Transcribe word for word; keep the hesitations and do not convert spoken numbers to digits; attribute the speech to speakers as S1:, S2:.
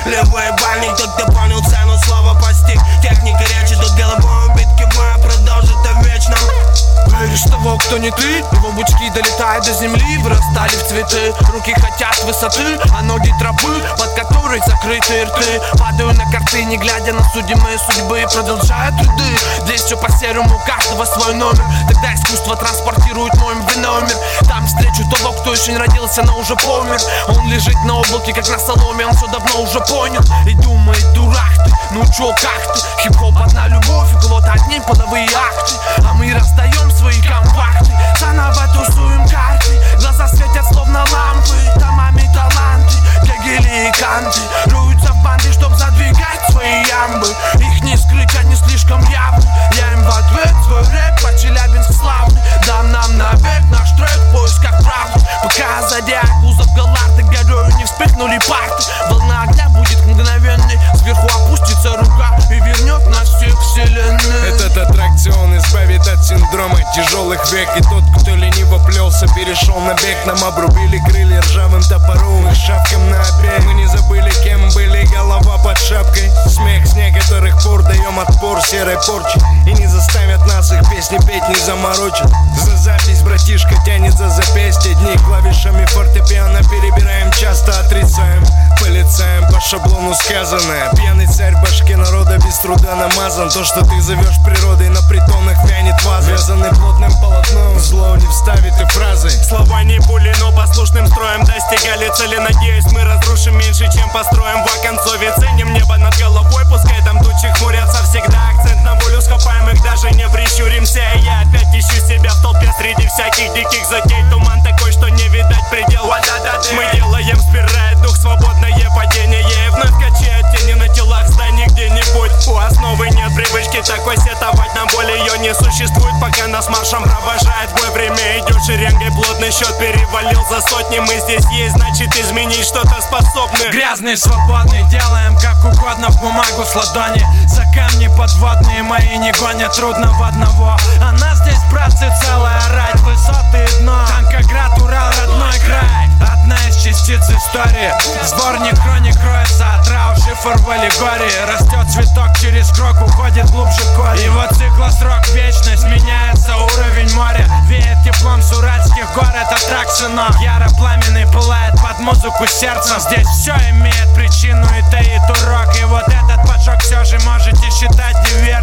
S1: Левый бальник, тот, кто понял цену слова постиг. Техника речи, тут головой убитки моя продолжит о вечном. Веришь того, кто не ты? Его бучки долетают до земли, вырастали в цветы. Руки хотят высоты, а ноги тропы, под которой закрыты рты. Падаю на карты, не глядя на судьбы судьбы. Продолжают труды, здесь все по-серому, у каждого свой номер. Тогда искусство транспортирует мой номер. Там встречу того, кто еще не родился, но уже помер. Он лежит на облаке, как на соломе, он все давно уже понял. И думает, дурак ты, ну чё, как ты? Хип-хоп одна любовь, у кого-то одни половые акты, а мы раздаем свои компакты. Заново тусуем карты, глаза светят словно лампы. Томами таланты, Гегели и Канты руются в банды, чтоб задвигать свои ямбы. Их не скрыть, они слишком явны. Я им в ответ свой рэп, по Челябинск славный. Дам нам навек наш трек в поисках правды. Пока зодиак, кузов галарты, горою не вспыхнули парты. Волна огня будет мгновенной, сверху опустится рука и вернет нас всех вселенной.
S2: Этот аттракцион избавит от синдрома тяжелых век. И тот, кто лениво плелся, перешел на бег. Нам обрубили крылья ржавым топором и шапкам на обеих. Мы не забыли, кем были, голова под шапкой. Смех, с некоторых пор даем отпор серой порчи. И не заставят нас их песни петь, не заморочат. За запись братишка тянет за запястье. Дни клавишами фортепиано перебираем, часто отрицаем. Полицаем по шаблону сказанное. Пьяный царь башки народа без труда намазан. То, что ты зовешь природой, на притонах вянет ваза. Вязанный плотным полотном, зло не вставит и фразы.
S3: Слова не пули, но послушным строем достигали цели. Надеюсь, мы разрушим меньше, чем построим. В оконцове ценим небо над головой, пускай там тучи хмурятся всегда. Акцент на волю скопаем их, даже не прищуримся. И я опять ищу себя в толпе среди всяких диких затей. Туман такой, что не видать предел. Мы делаем, спирает дух, свободное падение. И вновь качает тени на телах зданий где-нибудь. У основы нет привычки такой сетовать на боль. Ее не существует, пока нас маршем провожает бой. Время идет шеренгой, плотный счет перевалил за сотни. Мы здесь есть, значит изменить что-то способны.
S4: Грязный, свободный, делаем как угодно в бумагу с ладони. За камни подводные мои не гонят трудного одного. А нас здесь, братцы, целая рать, высоты и дно. Танкоград, Урал, родной край. Одна из частиц истории. Сборник хроник кроется от рау, шифр в аллегории. Растет цветок через крок, уходит глубже корень. Его циклосрок, вечность, меняется уровень моря. Веет теплом с уральских гор, это трак сынок. Яро пламенный пылает под музыку сердцем. Здесь все имеет причину и таит урок. И вот этот поджог все же можете считать диверсией.